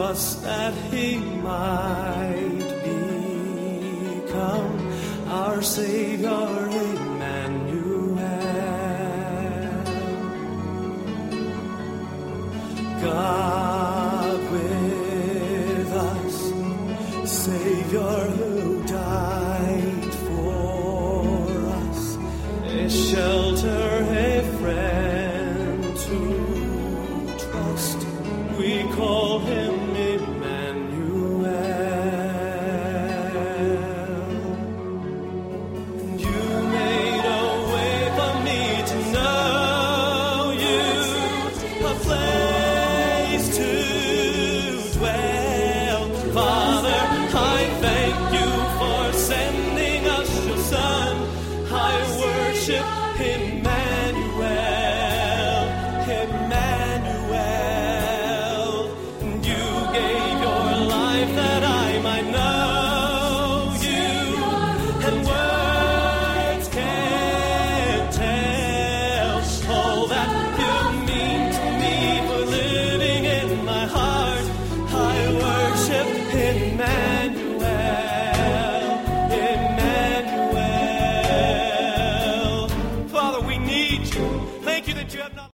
us that he might become our Savior, Emmanuel. God with us, Savior who died for us, a shelter, a friend to trust. We call him